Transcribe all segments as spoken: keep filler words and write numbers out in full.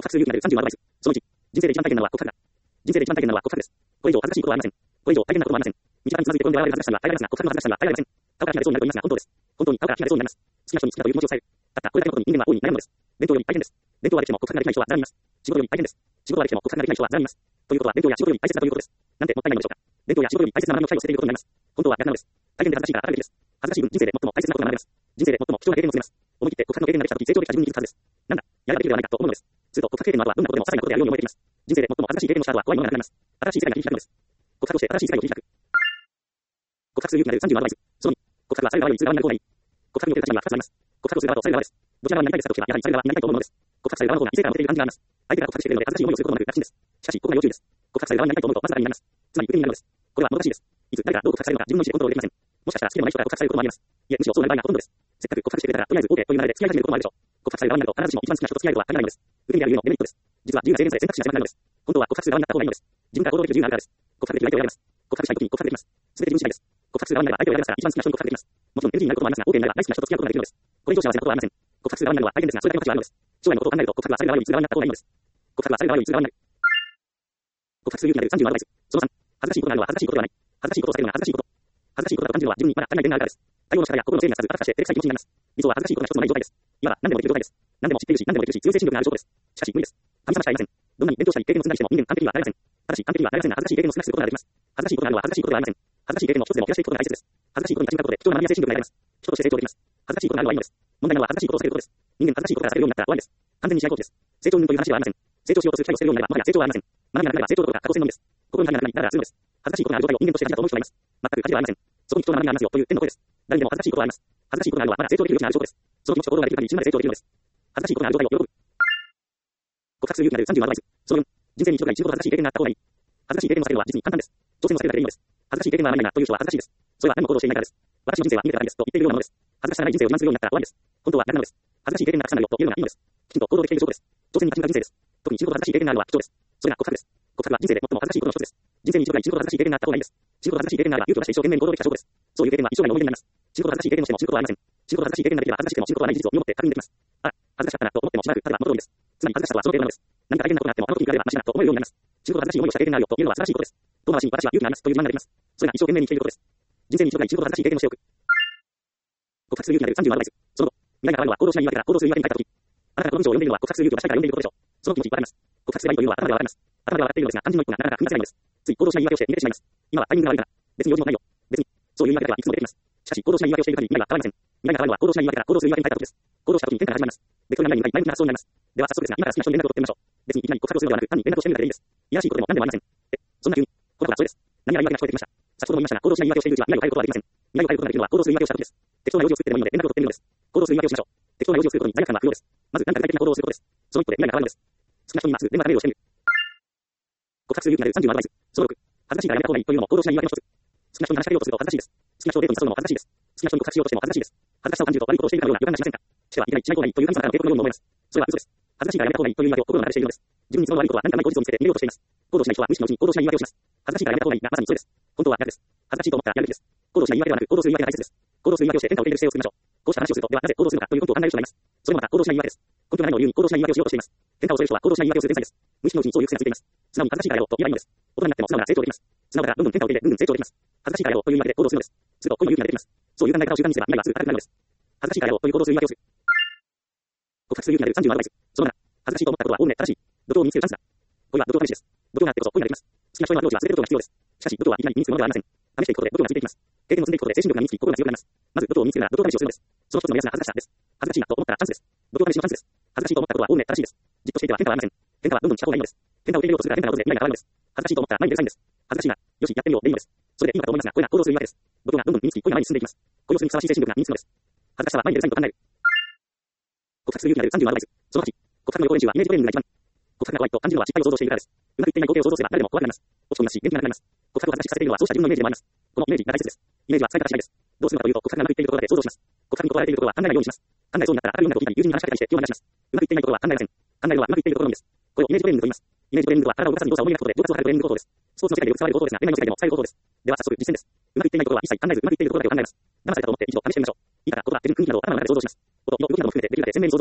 告白する勇気なるさんじゅうアドバイス。そのいち、人生で一番大変なのは告白だ。人生で一番大変なのは告白です。これ以上恥ずかしいことはありません。これ以上大変なことはありません。道端につまずいて転んで笑われる恥ずかしさには耐えられますが、告白の恥ずかしさには耐えられません。顔から火が出そうになると言いますが、本当です。本当に顔から火が出そうになります。好きな人に好きだという気持ちを伝える。たったこれだけのことに人間は大いに悩むのです。勉強より大変です。勉強はできても告白ができない人はざらにいます。仕事より大変です。仕事はできても告白ができない人はざらにいます。ということは勉強や仕事より大切だということです。なんてもったいないのでしょうか。勉強や仕事より大切な学びを最後捨てていることになります。本当は逆なのです。大変で恥ずかしいからあるべきです。恥ずかしい分人生で最も大切なことが学べます。人生で最も貴重な経験を積めます。思い切って告白の経験ができたとき成長できた自分に気づくはずです。なんだ、やればできるではないかと思うのです。すると告白経験の後はどんなことでも些細なことであるように思えてきます。人生で最も恥ずかしい経験をした後は怖いものがなくなります。新しい世界が切り開くのです。告白をして新しい世界を切り開く。告白する勇気なるさんじゅうのアドバイス。そのに、告白はされる側よりする側になる方がいい。告白における立場にはふたつあります。告白をする側とされる側です。どちら側になりたいですかと聞けば、やはりされる側になりたいと思うのです。告白される側の方が異性から持っている感じがあります。相手が告白してくれるので恥ずかしい思いをすることもなく楽ちんです。しかし、ここが要注意です。告白される側になりたいと思うとまず楽になります。つまり、受け身になるのです。これはもどかしいです。いつ誰がどう告白されるのか自分の意思でコントロールできません。もしかしたら好きでもない人から告白されることもあります。いえ、むしろそうなる場合がほとんどです。せっかく告白してくれたら、とりあえず OK という流れで付き合い始めることもあるでしょう。告白される側になると必ずしも一番好きな人と付き合えるとは限らないのです。受け身であるゆえのデメリットです。実は自由な制限さえ選択肢が狭くなるのです。本当は告白する側になった方がいいのです。自分から行動できる自由があるからです。告白できる相手を選びます。告白したい時に告白できます。すべて自分次第です。告白する側になれば相手を選びますから一番好きな人に告白できます。もちろん エヌジー になることもありますが、OK になれば大好きな人と付き合うことができるのです。これ以上幸せなことはありません。告白する側になるのは大変ですが、それだけの価値はあるのです。将来のことを考えると告白はされる側よりする側になった方がいいのです。告白はされる側よりする側になる。告白する勇気なるさんじゅうのアドバイス。そのさん、恥ずかしいことがあるのは恥ずかしいことではない。恥ずかしいことをされるのは恥ずかしいこと。恥ずかしいことだと感じるのは自分にまだ足りない点があるからです。対応の仕方や心の整理がつかず、あたかして照れくさい気持ちになります。理想は恥ずかしいことが一つもない状態です。今は何でもできる状態です。何でも知っているし、何でもできるし、強い精神力がある証拠です。しかし無理です。神様しかいません。どんなに勉強したり経験を積んだりしても人間完璧にはなれません。ただし完璧にはなれませんが、恥ずかしい経験を少なくすることができます。恥ずかしいことがあるのは恥ずかしいことではありません。恥ずかしい経験の一つでも増やしていくことが大切です。恥ずかしいことに立ち向かうことで貴重な学びや精神力が得られます。人として成長できます。恥ずかしいことがあるのはいいのです。問題なのは恥ずかしいことを避けることです。人間恥ずかしいことから避けるようになったら終わりです。完全に試合コーチです。成長云々という話はありません。成長しようとする機会を捨てるようになれば、まだ成長はありません。学びがなければ成長どころか過去戦のみです。心に種がなくなり、だからするのです。恥ずかしいことがある状態を人間として大事だと思う人がいます。全く価値はありません。そこに貴重な学びがありますよという点の声です。誰にでも恥ずかしいことはあります。恥ずかしいことがあるのはまだ成長できる余地がある証拠です。その気持ちと行動ができる限り死ぬまで成長できるのです。恥ずかしいことがある状態を喜ぶ。告白する勇気なるさんじゅうのアドバイス。そのよん、人生に一度か一度ほど恥ずかしい経験があった方がいい。恥ずかしい経験を避けるのは実に簡単です。挑戦を避けるだけでいいのです。恥ずかしい経験はあまりないなという人は恥ずかしいです。それは何も行動していないからです。私の人生は見てたらいいですと言っているようなものです。恥ずかしさがない人生を自慢するようになったら終わりです。本当は逆なのです。恥ずかしい経験がたくさんあるよというのがいいのです。きちんと行動できている証拠です。挑戦に立ち向かう人生です。特に死ぬほど恥ずかしい経験があるのは貴重です。それが告白です。告白は人生で最も恥ずかしいことの一つです。人生に一度か一度ほど恥ずかしい経験があった方がいいです。死ぬほど恥ずかしい経験があれば勇気を出して一生懸命に行動できた証拠です。そういう経験は一生涯の思い出になります。死ぬほど恥ずかしい経験をしても死ぬことはありません。死ぬほど恥ずかしい経験ができれば恥ずかしくても死ぬことはない事実を身をもって確認できます。あ、恥ずかしかったなと思ってもしばらく経てば元通りです。つまり恥ずかしさはその程度なのです。何か大変なことがあってもあの時に比べればマシだと思えるようになります。死ぬほど恥ずかしい思いをした経験があるよというのは素晴らしいことです。遠回しに私は勇気がありますという自慢ができます。それが一生懸命に生きていることです。人生に一度か一度ほど恥ずかしい経験をしておく。告白する勇気なるさんじゅうのアドバイス。その後、未来があるのは行動しない言い訳から行動する言い訳に変えたとき、あなたがこの文章を読んでいるのは告白する勇気を出したいから読んでいることでしょう。その気持ちわかります。告白すればいいというのは頭ではわかります。頭ではわかっているのですが、肝心の一歩がなかなか踏み出せないのです。つい行動しない言い訳をして逃げてしまいます。今はタイミングが悪いから。別に用事もないよ。別に、そういう言い訳はいくつも出てきます。しかし、行動しない言い訳をしている限り未来は変わりません。未来が変わるのは行動しない言い訳から行動する言い訳に変えたことです。行動した時に変化が始まります。ベクトルがない未来に前向きな発想になります。では早速ですが、今から好きな人に連絡を取ってみましょう。別にいきなり告白をするのではなく、単に連絡をしてみるだけでいいです。いやらしいことでも何でもありません。え、そんな急に。この子はそれです。何やら言い訳が聞こえてきました。先ほども言いましたが、行動しない言い訳をしているうちは未来を変えることはできません。未来を変えることができるのは行動する言い訳をした時です。適当な用事を作ってでもいいので連絡を取ってみるのです。行動する言い訳をしましょう。適当な用事を作ることに罪悪感は不要です。まず何か具体的な行動をすることです。その一歩で未来が変わるのです。好きな人に今すぐ電話かメールをしてみる。告白する勇気なるさんじゅうのアドバイス。そのろく、恥ずかしいからやめた方がいいというのも行動しない言い訳の一つ。好きな人に話しかけようとすると恥ずかしいです。好きな人をデートに誘うのも恥ずかしいです。好きな人に告白しようとしても恥ずかしいです。恥ずかしさを感じると悪いことをしているかのような予感がしませんか。してはいけない、しない方がいいという神様からの警告のように思います。それは嘘です。恥ずかしいからやめた方がいいという言い訳を心の中でしているのです。自分に都合の悪いことは何かない口実を見つけて逃げようとしています。行動しない人は無意識のうちに行動しない言い訳をします。恥ずかしいからやめた方がいいがまさにそれです。本当は逆です。恥ずかしいと思ったらやるべきです。行動しない言い訳ではなく行動する言い訳が大切です。行動する言い訳をして変化を受け入れる姿勢を作りましょう。こうした話をすると、ではなぜ行動するのかという根拠を考える人がいます。それもまた行動しない言い訳です。根拠がないのを理由に行動しない言い訳をしようとしています。変化を恐れる人は行動しない言い訳をする天才です。無意識のうちにそういう癖がついています。素直に恥ずかしいからやろうと言えばいいのです。大人になっても素直なら成長できます。素直だからどんどん変化を受け入れ、ぐんぐん成長できます。恥ずかしいからやろうという言い訳で行動するのです。するとこういう勇気が出てきます。そういう考え方を習慣にすれば未来はすぐ硬くなるのです。恥ずかしいからやろうという行動する言い訳をする。告白する勇気なるさんじゅうのアドバイス。そのなな、恥ずかしいと思ったことはおおむね正しい。度胸を身につけるチャンスだ。これは度胸試しです。度胸があってこそ恋ができます。好きな人へのアプローチは全て度胸が必要です。しかし度胸はいきなり身につくものではありません。試していくことで度胸がついていきます。経験を積んでいくことで精神力が身につき心が強くなります。まず度胸を身につけるなら度胸試しをするのです。その一つの目安が恥ずかしさです。恥ずかしいなと思ったらチャンスです。度胸試しのチャンスです。恥ずかしいと思ったことはおおむね正しいです。じっとしていては変化はありません。変化はどんどんした方がいいのです。変化を受け入れようとするから変化が訪れ未来が変わるのです。恥ずかしいと思ったら前に出るサインです。恥ずかしいな。よし、やってみようでいいのです。それでいいのかと思いますが、これが行動する言い訳です。度胸がどんどん身につき、恋が前に進んでいきます。これをするにふさわしい精神力が身につくのです。恥ずかしさは前に出るサインと考える。告白する勇気なるさんじゅうのアドバイス。そのはち、告白の予行練習はイメージトレーニングが一番。告白が怖いと感じるのは失敗を想像しているからです。うまくいっていない光景を想像すれば誰でも怖くなります。落ち込みますし、元気がなくなります。告白を恥ずかしくさせているのはそうした自分のイメージでもあります。このイメージが大切です。イメージは使い方次第です。どうするのかというと、告白がうまくいっているところで想像します。告白に断られているところは考えないようにします。考えそうになったらあるようなことを聞いたり、友人に話しかけたりして気を離します。うまくいっていないところは考えません。考えるのはうまくいっているところのみです。これをイメージトレーニングと言います。イメージトレーニングとは体を動かすに動作を思い描くことで上達を図るトレーニング方法です。スポーツの世界でよく使われる方法ですが、恋愛の世界でも使える方法です。では早速実践です。うまくいっていないところは一切考えず、うまくいっているところだけを考えます。騙されたと思って一度試してみましょう。いいから言葉、手順、雰囲気などを頭の中で想像します。音の動きなども含めてできるだけ鮮明に想像します。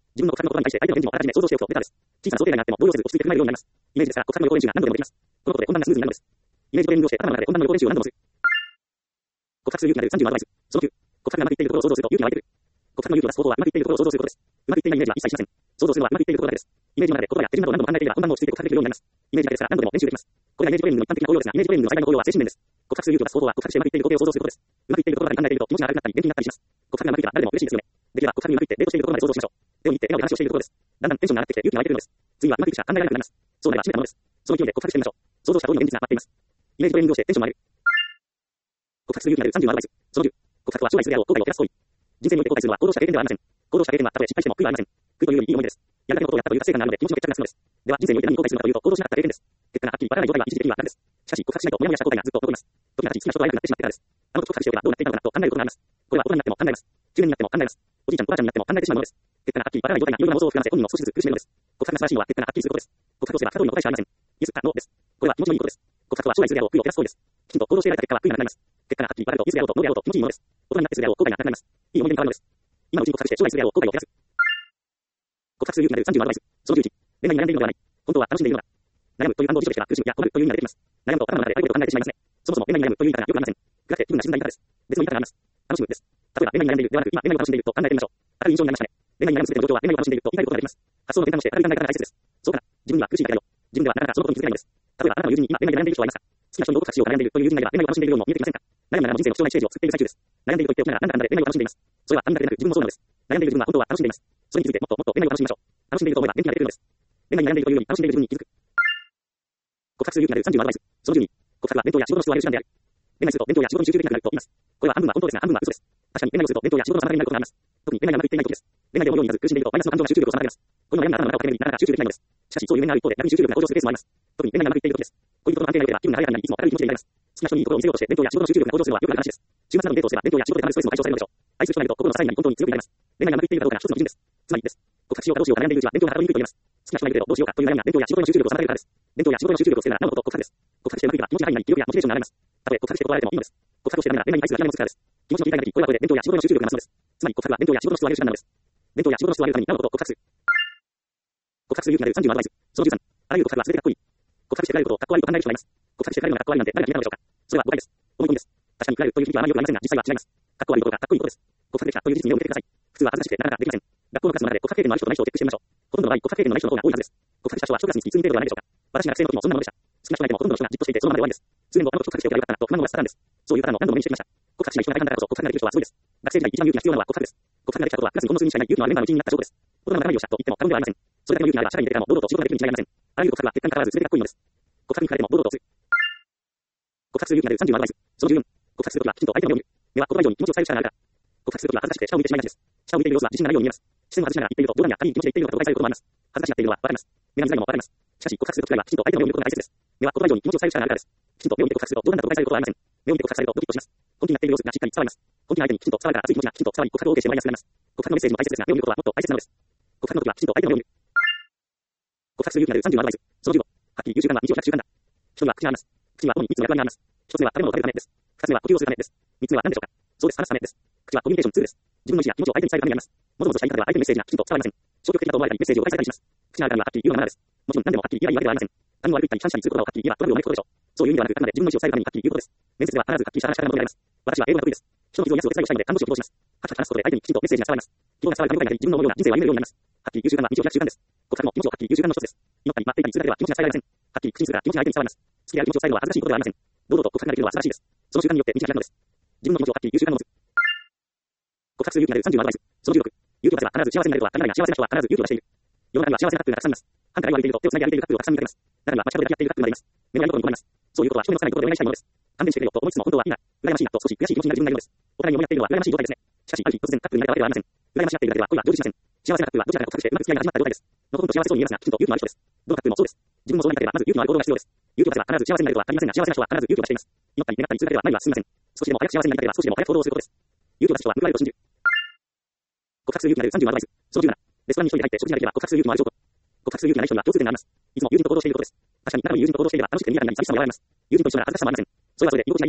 自分の告白の言葉に対して相手の返事もあらかじめ想像しておくとベターです。小さな想定外があっても動揺せず落ち着いて考えるようになります。イメージですから、告白の予行練習が何度でもできます。このことで本番がスムーズになるのです。イメージトレーニングをして頭の中で本番の予行練習を何度もする。告白する勇気が出るさんじゅうのアドバイス。そのきゅう、告白がうまくいっているところを想像すると勇気が湧いてくる。告白の勇気を出す方法はうまくいっているところを想像することです。うまくいっていないイメージは一切しません。想像するのはうまくいっているところだけです。イメージの中で言葉や手順などを何度も考えていれば本番も落ち着いて告白できるようになります。イメージだけですから何度でも練習できます。これがイメージトレーニングの一般的な応用ですが、イメージトレーニングの最大の応用は精神面です。告白する勇気を出す方法は告白してうまくいっている工程を想像することです。うまくいっているところまで考えていると気持ちが荒くなったり元気になったりします。告白がうまくいけば誰でも嬉しいですよね。できれば告白にうまくいってデートしているところまで想像しましょう。手を握って笑顔で話をしているところです。だんだんテンションが上がってきて勇気が湧いてくるのです。次はうまくいくしか考えられなくなります。そうなれば締めたものです。その勢いで告白してみましょう。想像した通りの現実が待っています。イメージトレーニングをしてテンションも上げる。告白する勇気が出るさんじゅうのアドバイス。そのきゅう、告白は将来するであろう後悔を減らす行為。人生において後悔するのは行動した経験ではありません。行動した経験はたとえ失敗しても悔いはありません。悔いというよりいい思い出です。やりたいことをやったという達成感があるので気持ちの決着がつくのです。では人生において何に後悔するかというと行動しなかった経験です。結果がはっきりわからない状態は一時的には楽です。しかし告白しないとモヤモヤした後悔がずっと残ります。時々好きな人と会えなくなってしまってからです。あの時告白しておけばどうなっていたのかなと考えることがあります。これは大人になっても考えます。中年になっても考えます。おじいちゃんおばあちゃんになっても考えてしまうものです。結果がはっきりわからない状態がいろいろな妄想を膨らませ本人を少しずつ苦しめるのです。告白が素晴らしいのは結果がはっきりすることです。告白をすれば過去に答えしかありません。イエスかノーです。これは気持ちのいいことです。告白は将来するであろう悔いを減らす行為です。きちんと行動して得られた結果は悔いがなくなります。結果がはっきりわかるとイエスであろうとノーであろうと気持ちいいものです。大人になってするであろう後悔がなくなります。いい思い出に変わるのです。今のうちに告白して将来するであろう後悔を減らす。告白する勇気が出るさんじゅうのアドバイス。そのじゅういち、恋愛に悩んでいるのではない。本当は楽しんでいるのだ。悩むという感動を辞書でしたら苦しむや困るという意味が出てきます。悩むと頭の中でああいうことを考えてしまいますね。そもそも恋愛に悩むという言い方がよくありません。暗くて気分が沈んだ言い方です。別の言い方があります。楽しむです。例えば恋愛に悩んでいるではなく今恋愛を楽しんでいると考えてみましょう。明るい印象になりましたね。恋愛に悩む全ての状況は恋愛を楽しんでいると言い換えることができます。発想の転換をして明るい考え方が大切です。そうかな。自分には苦しいんだけど、自分ではなかなかそのことに気づけないのです。例えばあなたの友人に今恋愛に悩んでいる人はいますか。好きな人にどう告白しようか悩んでいるという友人がいれば恋愛を楽しんでいるようにも見えてきませんか。悩むならも人生の貴重ないちページを作っている最中です。悩んでいると言っておきながらなんだかんだで恋愛を楽しんでいます。それは他人だけでなく自分もそうなのです。悩んでいる自分は本当は楽しんでいます。それについてもっともっと恋愛を楽しみましょう。楽しんでいると思えば元気が出てくるのです。恋愛に悩んでいるというより楽しんでいる自分に気づく。告白する勇気が出るさんじゅうのアドバイス。そのじゅうに、告白は勉強や仕事の質を上げる手段である。恋愛すると勉強や仕事に集中できなくなると言います。これは半分は本当ですが半分は嘘です。確かに恋愛をすると勉強や仕事の妨げになることがあります。特に恋愛がうまくいっていない時です。恋愛で思うようにならず苦しんでいるとマイナスの感情が集中力を妨げます。この悩みが頭の中を駆け巡りなかなか集中できないのです。しかしそういう面がある一方で逆に集中力が向上するケースもあります。特に恋愛がうまくいっている時です。恋人との関係が良ければ気分が晴れやかになりいつも明るい気持ちでいられます。好きな人にいいところを見せようとして勉強や仕事の集中力が向上するのはよくある話です。週末などにデートをすれば勉強や仕事でたまるストレスも解消されるのでしょう。愛する人がいると心の支えになり本当に強くなります。恋愛がうまくいっているかどうかが一つの基準です。つまりです。告白しようかどうしようか悩んでいるうちは勉強がはかどりにくいと言えます。好きな人がいるけどどうしようかという悩みが勉強や仕事の集中力を妨げるからです。勉強や仕事の集中力をつけるならなおのこと告白です。告白してうまくいけば気持ちがいいなり気力やモチベーションが上がります。たとえ告白して断られてもいいのです。告白をしてダメなら恋愛に対する諦めもつくからです。気持ちの切り替えができ、これはこれで勉強や仕事の集中力が増すのです。つまり告白は勉強や仕事の質を上げる手段なのです。勉強や仕事の質を上げるためになおのこと告白する。告白する勇気が出るさんじゅうのアドバイス。そのじゅうさん、あらゆる告白は全てかっこいい。告白して彼らのことをかっこ悪いと考える人がいます。告白して彼らがかっこ悪いなんて誰が決めたのでしょうか。それは誤解です。思い込みです。確かに彼らという響きはあまり良くありませんが、実際は違います。かっこ悪いことがかっこいいことです。告白できたという事実に目を向けてください。普通は恥ずかしくてなかなかできません。学校のクラスの中で告白経験のある人とない人をチェックしてみましょう。ほとんどの場合、告白経験のない人の方が多いはずです。告白した人は一クラスにいちにん程度ではないでしょうか。私が学生の時もそんなものでした。好きな人がいてもほとんどの人がじっとしていてそのままで終わりです。数年後あの時告白しておけばよかったなと不満のがスターンです。そういう方も何度も目にしてきました。告白しない人がいたんだからこそ告白ができる人はすごいです。学生時代一番勇気が必要なのは告白です。告白ができたことはクラスにほんの数人しかいない勇気のあるメンバーの一員になった証拠です。大人の中身をしたと言っても過言ではありません。それだけの勇気があれば社会に出てからも堂々と仕事ができるに違いありません。あらゆる告白は結果に関わらず全てかっこいいのです。告白に変えても堂々とする。告白する勇気が出るさんじゅうのアドバイス。そのじゅうよん、告白するときはきちんと相手の目を見る。目は言葉以上に気持ちを伝える力があるから。告白するときは恥ずかしくて下を向いてしまいがちです。下を向いている様子は自信がないように見えます。視線を外しながら言っていると冗談や軽い気持ちで言っているのかと誤解されることもあります。恥ずかしがっているのはわかります。目が見づらいのもわかります。しかし告白するときはきちんと相手の目を見ることが大切です。目は言葉以上に気持ちを伝える力があるからです。きちんと目を見て告白すると冗談だと誤解されることはありません。目を見て告白されるとドキッとします。本気になっている様子がしっかり伝わります。本気の相手にきちんと伝わるから熱い気持ちがきちんと伝わり告白を OK してもらいやすくなります。告白のメッセージも大切ですが目を見ることはもっと大切なのです。告白の時はきちんと相手の目を見る。告白する勇気が出るさんじゅうのアドバイス。そのじゅうご、はっきり言う習慣は日常習慣だ。人には口があります。口には主にみっつの役割があります。ひとつめは食べ物を食べるためです。ふたつめは呼吸をするためです。みっつめは何でしょうか。そうです。話すためです。口はコミュニケーションツールです。自分の意思や気持ちを相手に伝えるためにあります。もぞもぞした言い方では相手にメッセージがきちんと伝わりません。消極的だと思われたりメッセージを返されたりします。口があるからにははっきり言うのがマナーです。もちろん何でもはっきり言えばいいわけではありません。何も悪く言ったり感謝にすることをはっきり言えばトラブルを招くことでしょう。そういう意味ではなく、あくまで自分の意思を伝えるためにはっきり言うことです。面接では必ずはっきりした話し方が求められます。私は英語が得意です。人の傷を癒すお手伝いをしたいので看護師を希望します。はっきり話すことで相手にきちんとメッセージが伝わります。希望が伝わるかどうかになり自分の思うような人生を歩めるようになります。はっきり言う習慣は日常的な習慣です。告白も気持ちをはっきり言う習慣の一つです。祈ったり待っていたりするだけでは気持ちが伝えられません。はっきり口にするが気持ちが相手に伝わります。好きである気持ちを伝えるのは恥ずかしいことではありません。堂々と告白ができるのは素晴らしいです。その習慣によって道が開くのです。自分の気持ちをはっきり言う習慣の持つ。告白する勇気が出るさんじゅうのアドバイス。そのじゅうろく、勇気を出せば必ず幸せになるとは限らないが幸せな人は必ず勇気を出している。世の中には幸せなカップルがたくさんいます。反対を歩いていると手をつないで歩いているカップルをたくさん見かけます。中には街角で抱き合っているカップルがいます。目の前のことに困ります。そういうことは人目のつかないところでお願いしたいものです。勘弁してくれよと思いつつも本当はいいな、羨ましいなと少し悔しい気持ちになる自分がいるのです。お互いに思い合っているのは羨ましい状態ですね。しかしある日突然カップルになれたわけではありません。羨まし合っているだけでは恋は成就しません。幸せなカップルはどちらかと告白してうまく付き合いが始まった状態です。のほほんと幸せそうに見えますがきちんと勇気のある人です。どのカップルもそうです。自分もそうなりたければまず勇気のある行動が必要です。勇気を出せば必ず幸せになるとは限りませんが幸せな人は必ず勇気を出しています。祈ったり願ったりするだけでは何は進みません。少しでも早く幸せになりたければ少しでも早く行動をすることです。勇気を出す人は報われると信じる。告白する勇気が出るさんじゅうのアドバイス。そのじゅうなな、レストランに一人で入って食事ができれば告白する勇気のある証拠。告白する勇気がない人には共通点があります。いつも友人と行動していることです。確かに仲のいい友人と行動していれば楽しくて賑やかになり寂しさも和らげます。友人と一緒なら恥ずかしさもありません。それはそれで居心地がいいのでしょう。し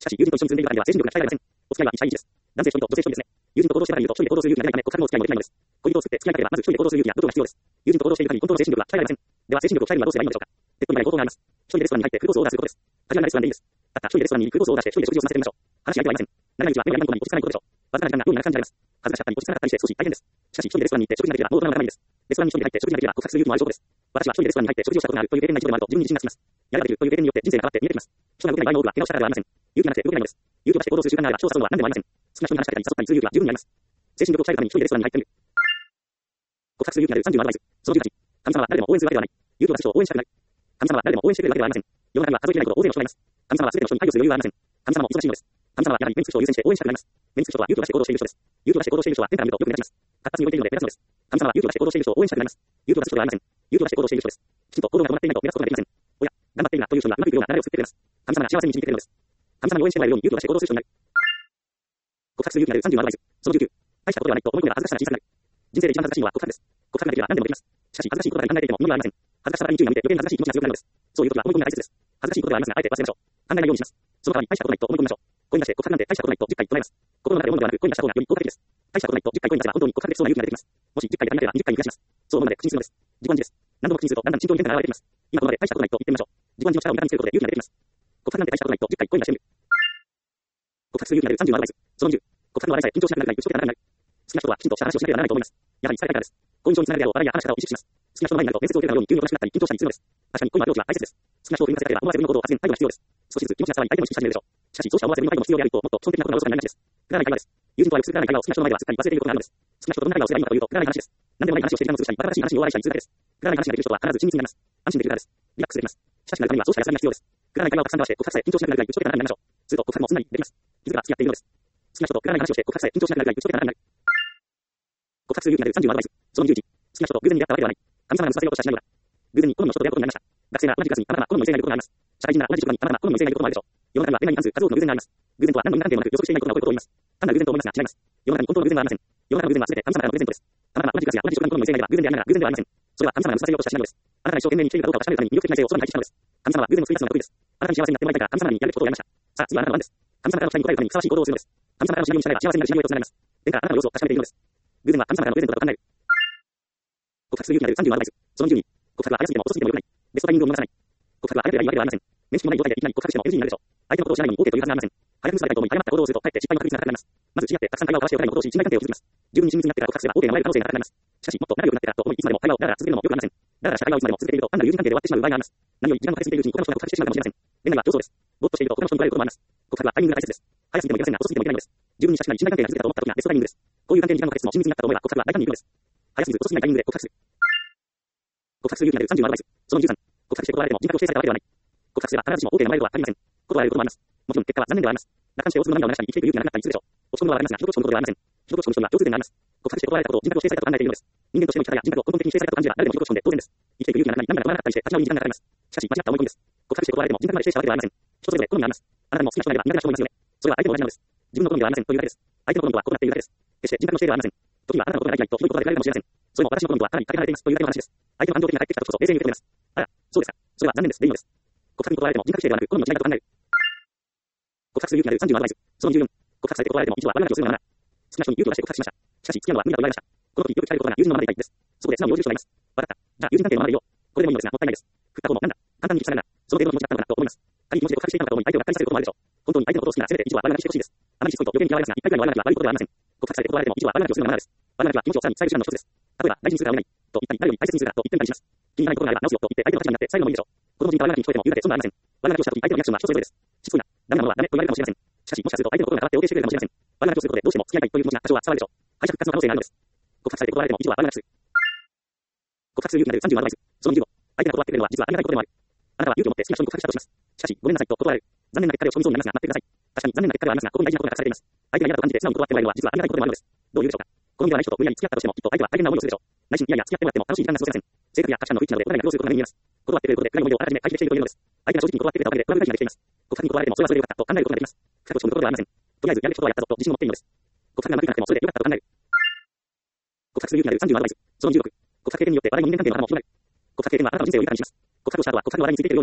しかし、友人と一緒に住んでいる場合には、精神力が鍛えられません。お付き合いは一対一です。男性一人と女性一人ですね。友人と行動している場合に言うと、一人で行動する勇気が出ないため、告白のお付き合いもできないのです。恋人を作って付き合いたければ、まず一人で行動する勇気や度胸が必要です。友人と行動している限り、本当の精神力は鍛えられません。では、精神力を鍛えるにはどうすればいいのでしょうか。ペット以外に方法があります。一人でレストランに入ってフードをオーダーすることです。カジュアルなレストランでいいです。たった一人でレストランにフードをオーダーして、一人で食事を済ませてみましょう。話し相手はいません。慣れないうちは目や目の言葉に落ち着かないことでしょう。わずかな時間が妙に長く感じられます。数がしちゃったり落ち着かなかったりして少し大変です。しかし、一人でレストランに行って食事ができれば、もう大人の中身です。レストランに一人で入って食事ができれば、告白する勇気もある証拠です。私は一人でレストランに入って食事をしたことがあるという経験が一度でもあると自分に自信がつきます。やればできるという経験によって人生が変わって見えてきます。人が動けない場合の多くは怪我をしたからではありません。勇気がなくて動けないのです。勇気を出して行動する習慣があれば、調査するのは何でもありません。好きな人に話しかけたり、誘ったりする勇気は十分にあります。精神力を鍛えるために一人でレストランに入ってみる。告白する勇気が出るさんじゅうのアドバイス。そのじゅうはち。神様は誰でも応援するわけではない。勇気を出す人を応援したくない。神様は誰でも応援してくれるわけではありません。世の中には数えきれないほど大勢の人がいます。神様は全ての人に配慮する余裕はありません。神様も忙しいのです。神様はやはり目につく人を優先して応援したくなります。目につく人は勇気を出して行動している人です。勇気を出して行動している人は天から見るとよく目立ちます。活発に動いているので目立つのです。神様は勇気を出して行動している人を応援したくなります。勇気を出す人ではありません。勇気を出して行動している人です。きちんと行動が伴っていないと目立つことができません。おや、頑張っているなという人がうまくいくような流れを作ってくれます。神様が幸せに導いてくれるのです。神様に応援してもらえるように勇気を出して行動する人になる。告白する勇気が出るさんじゅうのアドバイス。そのじゅうきゅう。大したことではないと思い込んだら恥ずかしさが小さくなる。人生で一番恥ずかしいのは告白です。告白ができれば何でもできます。しかし恥ずかしいことばかり考えていても意味がありません。恥ずかしさに注意が向いて余計な恥ずかしい気持ちが強くなるのです。そういう時は思い込みが大切です。恥ずかしいことではありますが、あえて忘れましょう。考えないようにします。その代わり大したことないと思い込みましょう。声に出して告白なんて大したことないとじゅっかい唱えます。心の中で思うのではなく声に出した方がより効果的です。大したことないとじゅっかい声に出せば本当に告白できそうな勇気が出てきます。もしじゅっかいで足りなければにじゅっかい繰り返します。そう思うので口にするのです。自己暗示です。何度も口にするとだんだん慎重に変化が現れてきます。今この場で大したことないと言ってみましょう。自己暗示の力を味方にすることで勇気が出てきます。告白なんて大したことないとじゅっかい声に出してみる。告白する勇気が出るさんじゅうのアドバイス。そのにじゅう。告白の話題さえ緊張しなくなるぐらい打ち解けたらならない。好きな人はきちんとした話をしなければならないと思います。やはり伝えたいからです。好印象につながるであろう笑いや話し方を意識します。好きな人の前になると面接を受けるかのように急におとなしくなったり緊張したりするのです。確かに恋のアプローチは大切です。好きな人を振り向かせたければ思わず自分の行動を発言、態度が必要です。少しずつ気持ちが伝わり相手も意識し始めるでしょう。しかしそうした思わず自分の態度も必要であるともっと基本的なことがおろそかになりがちです。くだらない会話です。友人とはよくするくだらない会話を好きな人の前ではすっかり忘れていることがあるのです。好きな人とどんな会話をすればいいのかというとくだらない話です。何でもない話をして時間を潰したり、バカらしい話に大笑いしたりするだけです。くだらない話ができる人は必ず親密になります。安心できるからです。リラックスできます。しかしなるためにはそうした休みが必要です。くだらない会話をたくさん交わして告白さえ緊張しなくなるぐらい打ち解けたらなりましょう。すると告白もすんなりできます。傷が付き合っているのです。好きな人とくだらない話をして告白さえ緊張しなくなるぐらい打ち解けたらなり。告白する勇気が出るさんじゅうのアドバイス。そのじゅういち。好きな人と偶然に出会ったわけではない。神様が結ばせようとしたしないのだ。偶然に好みの人と出会うことになりました。学生なら同じクラスにたまたま好みの異性がいることがあります。社会人なら同じ職場にたまたま好みの異性がいることもあるでしょう。世の中には恋愛に関する数多くの偶然があります。偶然とは何の因果関係もなく予測していないことが起こることを言います。単なる偶然と思いますが違います。世の中に本当の偶然はありません。世の中の偶然は全て神様からのプレゼントです。たまたま同じクラスや同じ職場に好みの異性がいれば偶然でありながら偶然ではありません。それは神様が結ばせようとしたしないのです。あなたが一生懸命に生きているかどうかを確かめるために魅力的な異性を空に配置したのです。神様は偶然の推理するのが得意です。あなたに幸せになってもらいたいから神様にやるべきことをやりました。さあ次はあなたの番です。神様からの期待に応えるためにふさわしい行動をするのです。神様からのシナリオに従えば幸せになるシナリオへとつながります。天からあなたの様子を確かめているのです。偶然は神様からのプレゼントだと考える。告白する勇気が出るさんじゅうのアドバイス。そのじゅうに。告白は早すぎても遅すぎても良くない。ベストタイミングを逃さない。告白は早ければいいわけではありません。面識もない状態でいきなり告白しても エヌジー になるでしょう。相手のことを知らないのに OK というはずがありません。早く結ばれたいと思い誤った行動をするとかえって失敗の確率が高くなります。まず知り合ってたくさん会話を交わしてお互いのことを知り信頼関係を築きます。十分に親密になってから告白すれば OK が生まれる可能性が高くなります。しかしもっと仲良くなってからと思いいつまでも会話をだらだら続けるのも良くありません。だらだらした会話をいつまでも続けていると単なる友人関係で終わってしまう場合があります。何より時間をかけすぎているうちに他の人が告白してしまうかもしれません。恋愛は競争です。ぼーっとしていると他の人に取られることもあります。告白はタイミングが大切です。早すぎてもいけませんが遅すぎてもいけないのです。十分に親しくなり信頼関係が築けたと思った時がベストタイミングです。こういう関係に時間をかけつつも親密になったと思えば告白は大胆にいくのです。早すぎず遅すぎないタイミングで告白する。告白する勇気が出るさんじゅうのアドバイス。そのじゅうさん。告白して断られても人格を制されたわけではない。告白すれば必ずしも OK が生まれるとは限りません。断られることもあります。もちろん結果は残念ではあります。楽観して大粒の涙を流したり生きていく勇気がなくなったりするでしょう。落ち込むのはありますが人と落ち込むことではありません。人と落ち込む人には共通点があります。告白して断られたことを人格を否定されたと考えているのです。人間としての生き方や人格を根本的に否定されたと感じれば誰でも人と落ち込んで当然です。生きていく勇気がなくなり涙が止まらなかったりして立ち直りに時間がかかります。しかし間違った思い込みです。告白して断られても人格まで否定したわけではありません。人それぞれ好みがあります。あなたも好きな人がいれば苦手な人もいますよね。それは相手も同じなのです。自分の好みではありませんというだけです。相手の好みとは異なっているだけです。決して人格の否定ではありません。時にはあなたのことが大嫌いとひどいことができられるかもしれません。それも私の好みとはかなりかけ離れていますというだけの話です。相手の感情的な返ってきた時こそ冷静に受け止めます。あら、そうですか。それは残念です。でいいのです。告白に断られても人格否定ではなく好みの違いだと考える。告白する勇気が出るさんじゅうのアドバイス。そのにじゅうよん。告白されて断られても一度は悪な気をするのはなら。好きな人に勇気を出して告白しました。しかし付き合うのは無理だと言われました。この時よく聞かれることが友人のままでいたいです。そこで素直に応じる人がいます。わかった。じゃあ友人関係のままでいよう。これでもいいのですがもったいないです。振った方もなんだ。簡単に聞かれながら、その程度の気持ちだったのかなと思います。仮に気持ちで告白していたのかと思い相手をがっかりさせることもあるでしょう。本当に相手のことを好きならせめて一度は悪なきしてほしいです。あまりしつこいと余計に嫌われますが、一回ぐらいの悪なきは悪いことではありません。告白されて断られても一度は悪なきをするのがマナーです。悪なきは気持ちをさらに伝える手段の一つです。例えば、大事にするか会えないと言ったり、誰より大切にするかと言ってみたりします。気にならないことがあれば直すよと言って相手の立場になって最後のいいでしょう。子供に悪なきに聞こえても言うだけ損はありません。悪なきをした時相手のリアクションは人それぞれです。しつこいな、ダメなものはダメと言われるかもしれません。しかしもしかすると相手の心が変わって OK してくれるかもしれません。悪なきをすることでどうしても付き合いたいという気持ちが多少は伝わるでしょう。敗者復活の可能性があるのです。告白されて断られても一度は悪なきする。告白する勇気が出るさんじゅうのアドバイス。そのにじゅうご。相手が断ってくれるのは実はありがたいことでもある。あなたは勇気を持って好きな人に告白したとします。しかし、ごめんなさいと断られる。残念な結果で落ち込みそうになりますが、待ってください。確かに残念な結果ではありますが、ここに大事なことが隠されています。相手が嫌だと感じて素直に断ってもらえるのは実はありがたいことでもあるのです。どういうでしょうか。好みではない人と無理やり付き合ったとしても、きっと相手は大変な思いをするでしょう。内心いやいや付き合ってもらっても楽しい時間が過ごせません。性格や価値観の不一致なのでお互いが苦労することが目に見えます。断ってくれることで暗い思いをあらかじめ解決しているというのです。相手が正直に断ってくれたおかげでトラブル回避ができています。告白に断られてもそれはそれでよかったと考えることができます。深く落ち込むことではありません。とりあえずやるべきことはやったぞと自信を持っているのです。告白がうまくいかなくてもそれでよかったと考える。告白する勇気が出るさんじゅうのアドバイス。そのにじゅうろく。告白経験によって笑いも人間関係の頭も広がる。告白経験はあなたの人生を豊かにします。告白をした後は告白の話題についていけるようになります。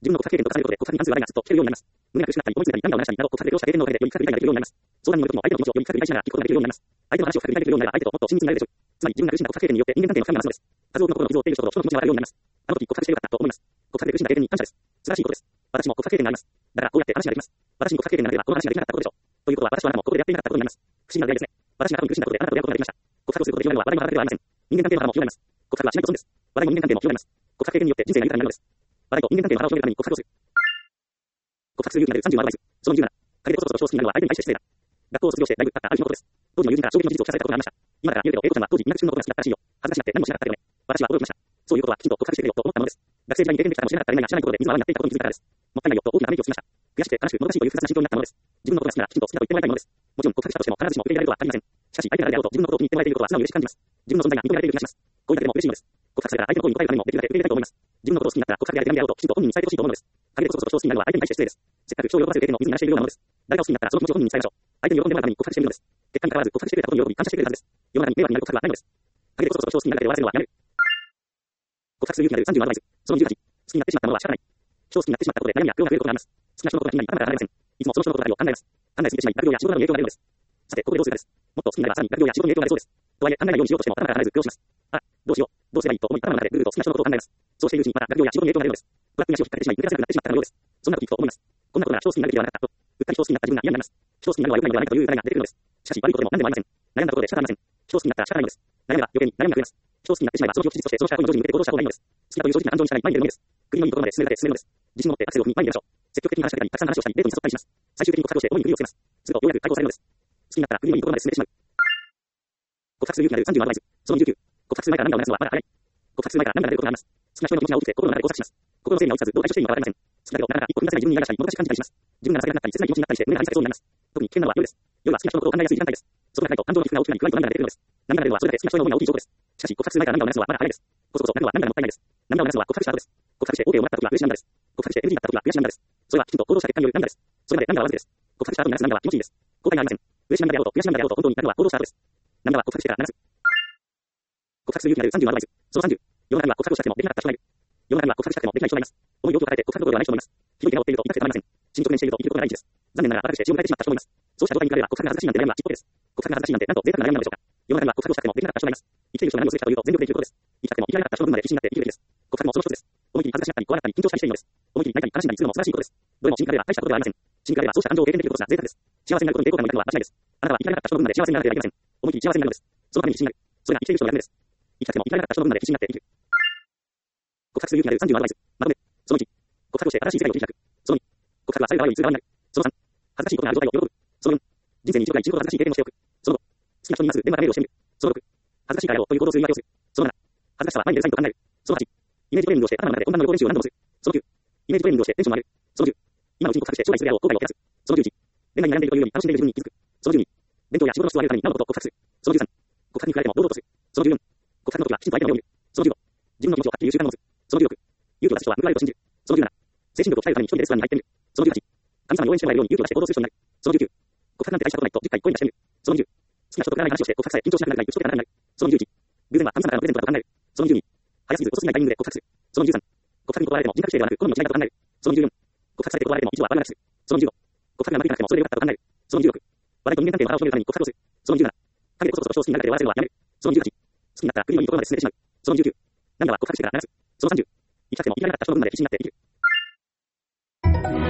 自分の告白経験と重ねることで告白に関する話題がずっと聞けるようになります。胸が苦しくなったり、思いついたり、涙を流したりなど、告白で描写経験のおかげでより深く理解ができるようになります。相談に乗るときも相手の気持ちをより深く理解しながら聞くことができるようになります。相手の話を深く理解できるようになれば相手ともっと親密になれるでしょう。つまり自分が苦しんだ告白経験によって人間関係の深みが増すのです。数多くの心の傷を負っている人とその気持ちがわかるようになります。あの時告白してよかったと思います。告白で苦しんだ経験に感謝です。素晴らしいことです。私も告白経験があります。だからこうやって話ができます。私に告白経験がなければこの話ができなかったことでしょう。ということは私とあなたもここでやっていなかったことになります。不思議な出会いですね。私が過去に苦しんだことであなたと出会うことができました。告白をすることで言われるのは笑いも笑いではありません。人間関係の腹も広がります。告白はしないと損です。笑いも人間関係も広がります。告白経験によって人生が豊かになるのです。笑いと人間関係の腹を広げるために告白をする。告白する勇気が出るさんじゅうアドバイス。そのにじゅうなな。陰でこそこそ少数になるのは相手に対して失礼だ。学校を卒業してだいぶ経ったある日のことです。当時の友人から衝撃の事実を聞かされたことがありました。今から言うけど、英子ちゃんは当時みんな自分のことが好きだったらしいよ。恥ずかしくなって何もしなかったよね。私は驚きました。そういうことはきちんと告白してくれよと思ったものです。学生時代に経験できたかもしれなかった恋愛が知らないことで水の泡になっていたことに気づいたからです。もったいないよと大きなため息をつきました。悔しくて悲しくもどかしいという複雑な心境になったものです。自分のことが好きならきちんと好きだと言ってもらいたいものです。もちろん告白したとしても必ずしも受け入れられるとは限りません。しかし相手が誰であろうと自分のことを気に入ってもらえていることは素直に嬉しく感じます。自分の存在が認められている気がします。こういうだけでも嬉しいのです。告白されたら相手の声に応えるためにもできるだけ受け入れたいと思います。自分のことを好きになったら告白であれ何であろうときちんと本人に伝えてほしいと思うのです。陰でこそこそ少数になるのは相手に対して失礼です。せっかく人を喜ばせる経験を水に流しているようなものです。誰が好きになったらその気持ちを本人に伝えましょう。相手に喜んでもらうために告白しているのです。結果に関わらず告白してくれたことに喜び感謝してくれるはずです。世の中に迷惑になる告白はないのです。陰でこそこそ少数になるだけで終わらせるのはやめる。告白する勇気が出るさんじゅうアドバイス。そのじゅうはち。好きになってしまったものは仕方ない。人を好きになってしまったことで悩みや不安が増えることがあります。好きな人のことが気になり頭から離れません。いつもその人のことだけを考えます。考えすぎてしまい学業や仕事などに影響が出るのです。さて、ここでどうするかです。もっと好きになればさらに学業や仕事に影響が出そうです。とはいえ考えないようにしようとしても頭から離れず苦労します。あ、どうしよう、どうすればいいと思い頭の中でぐるぐると好きな人のことを考えます。そうしているうちにまた学業や仕事に影響が出るのです。ブラックに足を引っ掛けてしまい抜け出せなくなってしまったかのようです。そんな時と思います。こんなことなら人を好きになるべきではなかったと。うっかり人を好きになった自分が嫌になります。人を好きになるのは良くないのではないかという疑いが出てくるのです。しかし悪いことでも何でもありません。悩んだことで仕方ありません。人を好きになったら仕方ないのです。悩めば余計に悩みが増えます。人を好きになってしまえばその事実としてそのした後に上手に向けて行動した方がいいのです。好きだという正直な感情に従い前に出るのみです。首のいいところまで進めるだけ進めるのです。自信を持ってアクセルを踏み前に出ましょう。積極的に話しかけたりたくさん話をしたりデートに誘ったりします。最終的に告白をして思いに振りをつけます。するとようやく解放されるのです。好きになったら首のいいところまで進めてしまう。告白する勇気が出るさんじゅうアドバイス。そのにじゅうきゅう。告白する前から涙を流すのはまだ早い。告白する前から涙が出ることがあります。好きな人の気持ちが大きくて心の中で交錯します。心の整理が落ちずどう対処していいのかわかりません。好きだけどなかなか一歩踏み出せない自分に嫌がしたりもどかしく感じたりします。自分が情けなくなったり切ない気持ちになったりして胸が張り裂けそうになります。特に危険なのは夜です。夜は好きな人のことを考えやすい時間帯です。そうでないと感情の起伏が大きくなり不安と涙が出てくるのです。涙が出るのはそれだけ好きな人の思いが大きい証拠です。しかし告白する前から涙を流すのはまだ早いです。こそこそ涙は涙がもったいないです。涙を流すのは告白した後です。告白して OK をもらった時は嬉し涙です。告白して エヌジー だった時は悔し涙です。それはきちんと行動した結果による涙です。それまで涙はわずかです。告白した後に流す涙は気持ちいいです。後悔がありません。嬉し涙であろうと悔し涙であろうと本当に泣くのは行動した後です。涙は告白してから流す。告白する勇気が出るさんじゅうアドバイス。そのさんじゅう。世の中には告白をしたくてもできなかった人がいる。世の中には告白したくてもできない人がいます。思いを大きく変えて告白どころではない人もいます。ひどい怪我を負っていると痛くてたまりません。死に直面していると生きることがない日です。残念ながら私で血を迎えてしまった人もいます。そうした状態に比べれば告白が恥ずかしいなんて悩みはちっぽけです。告白が恥ずかしいなんてなんと贅沢な悩みなのでしょうか。世の中には告白をしたくてもできなかった人がいます。生きている人が何をすべきかというと全力で生きることです。生きたくても生きられなかった人の分まで必死になって生きるべきです。告白もその一つです。思い切り恥ずかしかったり怖がったり緊張したりしているのです。思い切り泣いたり悲しんだりするのも素晴らしいことです。どれも死に比べれば大したことではありません。死に比べればそうした感情を経験できることが贅沢です。幸せになることに抵抗感を抱いたのは間違いです。あなたは生きられなかった人の分まで幸せにならなければいけません。思い切り幸せになるのです。そのために必死になる。それが生きている人の役目です。生きたくても生きられなかった人の分まで必死になって生きる。告白する勇気が出るさんじゅうアドバイス。まとめ。そのいち。告白をして新しい世界を切り開く。そのに。告白はされる側より通側になる。そのさん。恥ずかしいことがある状態を喜ぶ。そのよん。人生に一度か一度ほど恥ずかしい経験をしておく。そのご。好きな人にまず電話かメールをしてみる。そのろく。恥ずかしいからやろうという行動をする言い訳をする。そのなな。恥ずかしさは前に出るサインと考える。そのはち。イメージトレーニングをして頭の中で本番の予行練習を何度もする。そのきゅう。イメージトレーニングをしてテンションを上げる。そのじゅう。今のうちに告白して将来するであろう後悔を減らす。そのじゅういち。恋愛に悩んでいるというより楽しんでいる自分に気づく。そのじゅうに。勉強や仕事の質を上げるためになおのことを告白する。そのじゅうさん。告白に比べても堂々とする。そのじゅうよん。告白の時はきちんと相手の目を見る。そのじゅうご。自分の気持ちをはっきり言う習慣を持つ。そのじゅうろく。勇気を出す人は報われると信じる。そのじゅうなな。精神力を鍛えるために一人でレストランに入ってみる。そのじゅうはち。神様に応援してもらえるように勇気を出して行動する人になる。そのじゅうきゅう。告白なんて大したことないとじゅっかい声に出してみる。そのにじゅう。好きな人とくだらない話をして告白され緊張しなくなるぐらい打ち解けたらなくなる。そのにじゅういち。偶然は神様からのプレゼントだと考える。そのにじゅうに。早すぎず遅すぎないタイミングで告白する。そのにじゅうさん。告白に断られても人格性ではなく好みの違いだと考える。そのにじゅうよん。告白されて断られても一度は笑わなくする。そのにじゅうご。告白がうまくいかなくてもそれでよかったと考える。そのにじゅうろく。笑いと人間関係の腹を広げるために告白をする。そのにじゅうなな。影でこそこそ少数になるだけで終わらせるのはやめる。そのにじゅうはち。好きになったら首のいいところまで進めてしまう。そのにじゅうきゅう。涙は告白してから流す。そのさんじゅう。生きたくても生きられなかった人の分まで必死になって生きる。